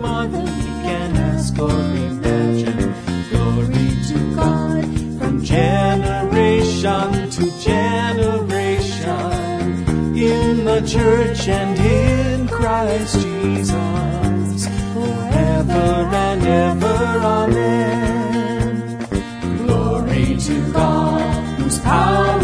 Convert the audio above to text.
more than we can ask or imagine. Glory to God from generation to generation, in the church and in Christ Jesus, forever and ever. Amen. Glory to God, whose power